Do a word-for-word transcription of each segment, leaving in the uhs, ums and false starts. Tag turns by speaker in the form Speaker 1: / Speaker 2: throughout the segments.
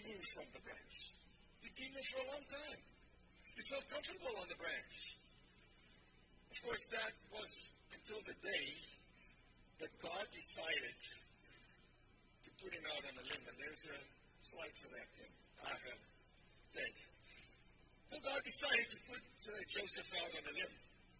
Speaker 1: move from the branch. He'd been there for a long time. He felt comfortable on the branch. Of course, that was until the day that God decided to put him out on a limb. And there's a slide for that thing. Ah, uh, dead. So God decided to put uh, Joseph out on a limb.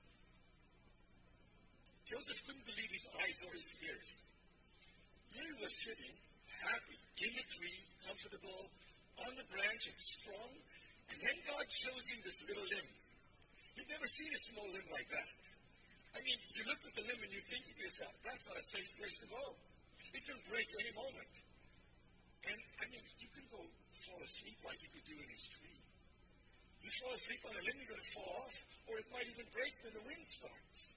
Speaker 1: Joseph couldn't believe his eyes or his ears. Here he was sitting, happy, in the tree, comfortable, on the branch and strong. And then God shows him this little limb. You've never seen a small limb like that. I mean, you look at the limb and you think to yourself, that's not a safe place to go. It can break any moment. And, I mean, you can go fall asleep like you could do in his tree. You fall asleep on a limb, you're going to fall off, or it might even break when the wind starts.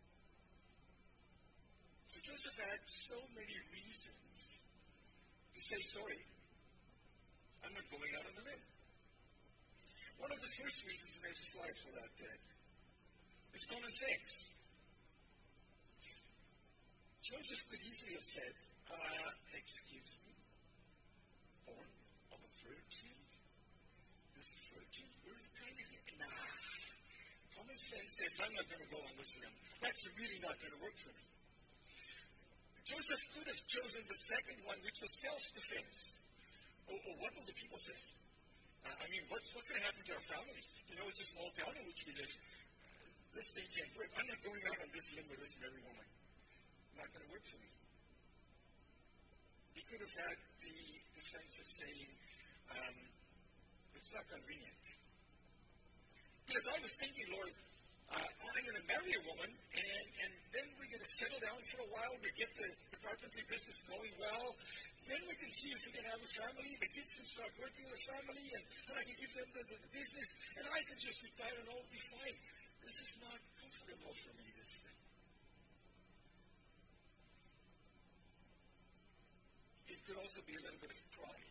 Speaker 1: So Joseph had so many reasons to say sorry. I'm not going out on a limb. One of the first reasons, and there's a slide for that, Ted, is common sense. Joseph could easily have said, uh, excuse me, born of a virgin? This virgin birth kind of thing? Nah. Common sense says, I'm not going to go on this limb. That's really not going to work for me. Joseph could have chosen the second one, which was self-defense. Or, or what will the people say? Uh, I mean, what's, what's going to happen to our families? You know, it's a small town in which we live. Uh, this thing can't work. I'm not going out on this limb with this married woman. Not going to work for me. He could have had the, the sense of saying, um, it's not convenient. Because I was thinking, Lord, uh, I'm going to marry a woman, and, and then we're going to settle down for a while, we get the, the carpentry business going well, then we can see if we can have a family, the kids can start working in the family, and, and I can give them the, the, the business, and I can just retire and all will be fine. This is not comfortable for me, this thing. It could also be a little bit of pride.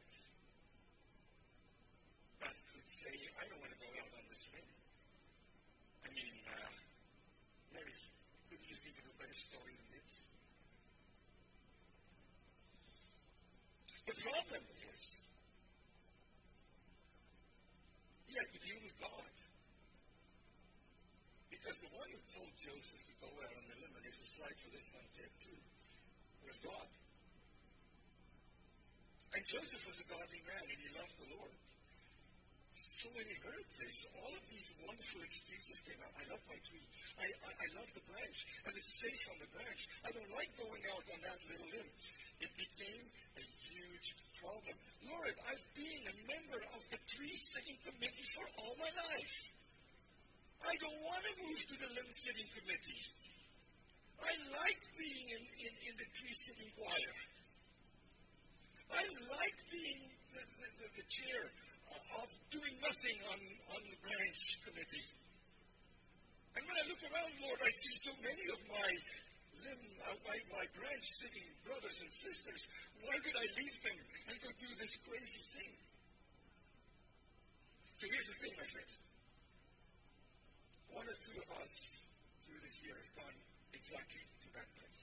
Speaker 1: That could say, I don't want to go out on this limb. I mean, uh, Mary, could you think of a better story than this? The problem is, he had to deal with God. Because the one who told Joseph to go out on the limb, and there's a slide for this one, Ted, too, was God. And Joseph was a godly man, and he loved the Lord. So when he heard this, all of these wonderful excuses came out. I love my tree. I, I, I love the branch, and it's safe on the branch. I don't like going out on that little limb. It became a huge problem. Lord, I've been a member of the tree-sitting committee for all my life. I don't want to move to the limb-sitting committee. I like being in, in, in the tree-sitting choir. I like being the, the, the, the chair of doing nothing on, on the branch committee. And when I look around, Lord, I see so many of my limb, uh, my, my branch-sitting brothers and sisters. Why would I leave them and go do this crazy thing? So here's the thing, my friends. One or two of us through this year have gone exactly to that place.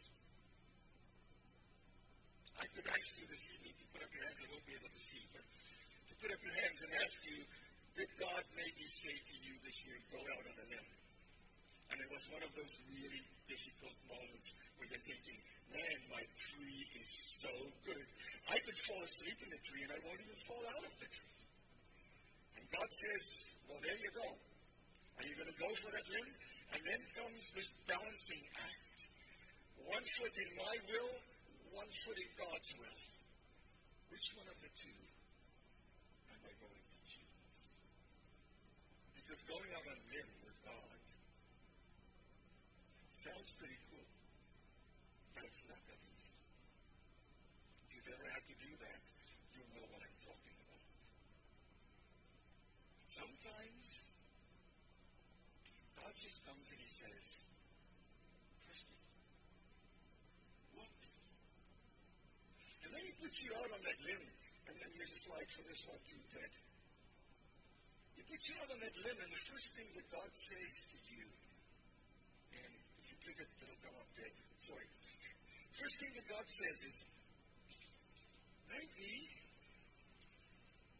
Speaker 1: I could ask you this evening to put up your hands. I won't be able to see, but to put up your hands and ask you, did God maybe say to you this year, go out on a limb? And it was one of those really difficult moments where you're thinking, man, my tree is so good. I could fall asleep in the tree and I won't even fall out of the tree. And God says, well, there you go. Are you going to go for that limb? And then comes this balancing act. One foot in my will, one foot in God's will. Which one of the two am I going to choose? Because going out on a limb with God sounds pretty cool, but it's not that easy. If you've ever had to do that, you'll know what I'm talking about. Sometimes God just comes and he says, trust me. Walk with me. And then he puts you out on that limb. And then here's a slide for this one too, Ted. He puts you out on that limb, and the first thing that God says to you, and if you click it, it'll come up, Ted. Sorry. First thing that God says is, maybe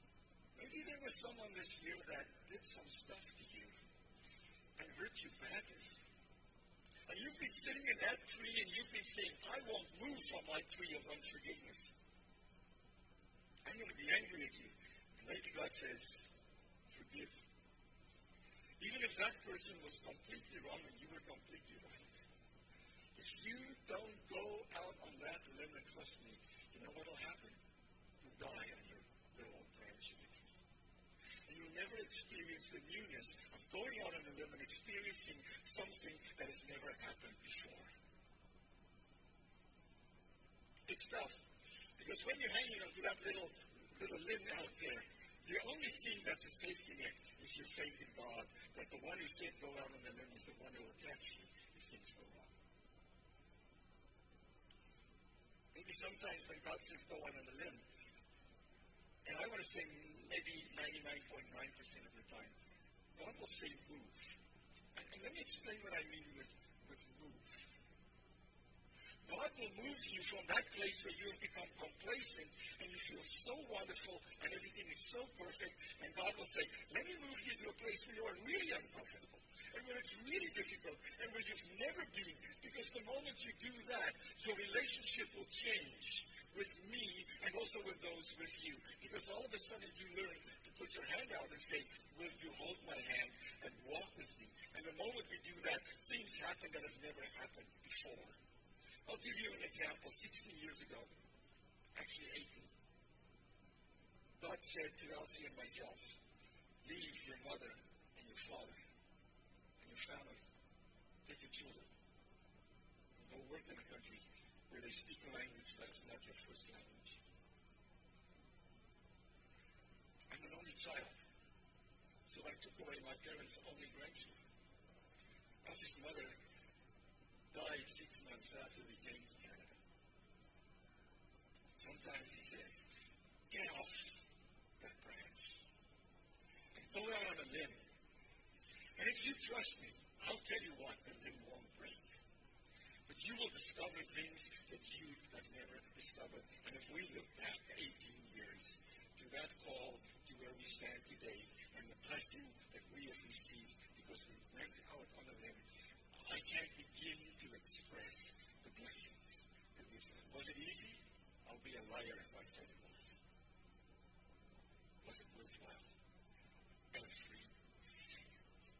Speaker 1: someone this year that did some stuff to you and hurt you badly. And you've been sitting in that tree and you've been saying, I won't move from my tree of unforgiveness. I'm going to be angry at you. And maybe God says, forgive. Even if that person was completely wrong and you were completely right. If you don't go out on that limb and trust me, you know what will happen? You'll die on your little branch in the tree. And you'll never experience the newness of going out on a limb and experiencing something that has never happened before. It's tough. Because when you're hanging onto that little, little limb out there, the only thing that's a safety net is your faith in God, that the one who said go out on the limb is the one who will catch you if things go wrong. Maybe sometimes when God says go out on the limb, and I want to say maybe ninety-nine point nine percent of the time, God will say move. And, and let me explain what I mean with, with move. God will move you from that place where you have become complacent and you feel so wonderful and everything is so perfect, and God will say, let me move you to a place where you are really uncomfortable and where it's really difficult and where you've never been, because the moment you do that, your relationship will change with me and also with those with you, because all of a sudden you learn to put your hand out and say, will you hold my hand and walk with me? And the moment we do that, things happen that have never happened before. I'll give you an example. sixteen years ago, actually eighteen, God said to Elsie and myself, leave your mother and your father and your family, take your children, and go work in a country where they speak a language that is not your first language. I'm an only child, so I took away my parents' only grandchildren. Elsie's mother died six months after we came to Canada. Sometimes he says, get off that branch and go out on a limb. And if you trust me, I'll tell you what, the limb won't break. But you will discover things that you have never discovered. And if we look back eighteen years to that call to where we stand today and the blessing that we have received because we went out on a limb, I can't begin to express the blessings that we've had. Was it easy? I'll be a liar if I said it was. Was it worthwhile? Every second.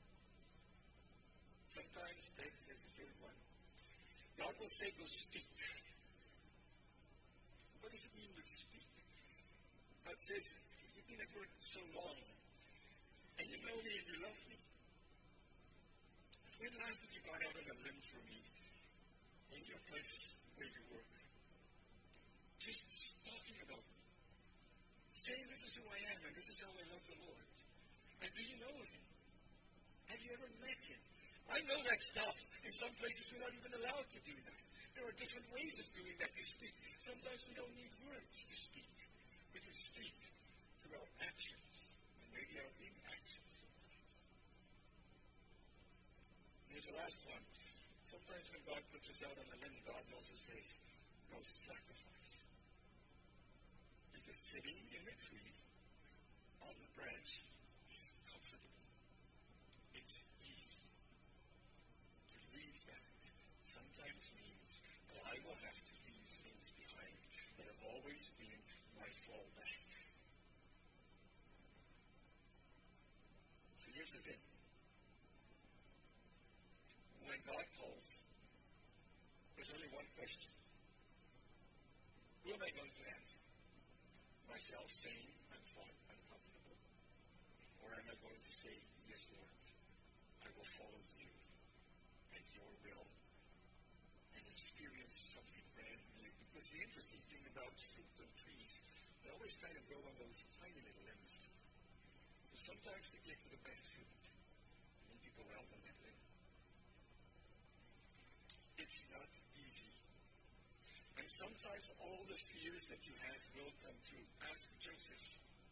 Speaker 1: Sometimes, there's the third one. God will say, go speak. What does it mean with speak? God says, you've been at work so long, and you know me and you love me. When last did you go out on a limb for me in your place where you work? Just talking about me. Saying this is who I am and this is how I love the Lord. And do you know him? Have you ever met him? I know that stuff. In some places we're not even allowed to do that. There are different ways of doing that to speak. Sometimes we don't need words to speak. We can speak through our actions and maybe our inactions sometimes. Here's the last one. Sometimes when God puts us out on a limb, God also says, go sacrifice. Because sitting in the tree on the branch is comfortable. It's easy. To leave that sometimes means that I will have to leave things behind that have always been my fallback. So here's the thing. When God calls, there's only one question. Who am I going to answer? Myself saying I'm fine, I'm comfortable? Or am I going to say, yes, Lord, I will follow you and your will and experience something brand new? Because the interesting thing about fruits and trees, they always kind of grow on those tiny little limbs. So sometimes to get to the best fruit, you need to go out on that limb. It's not easy. And sometimes all the fears that you have will come true. Ask Joseph.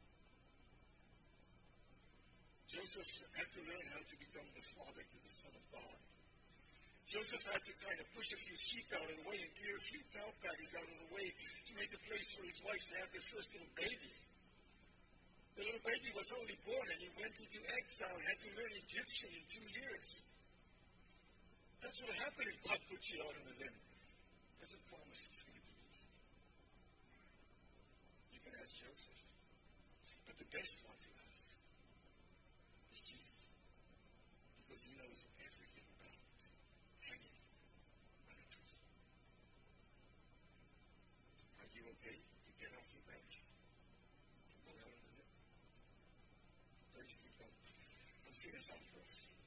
Speaker 1: Joseph had to learn how to become the father to the Son of God. Joseph had to kind of push a few sheep out of the way and clear a few cow patties out of the way to make a place for his wife to have their first little baby. The little baby was only born and he went into exile, had to learn Egyptian in two years. That's what happened if God puts you out on a limb. Doesn't promise it's going to be easy. You can ask Joseph. But the best one to ask is Jesus. Because he knows everything about it. Hanging on a tree. Are you okay to get off your bench? To go out on a limb? Praise be God. I'm seeing a song for us.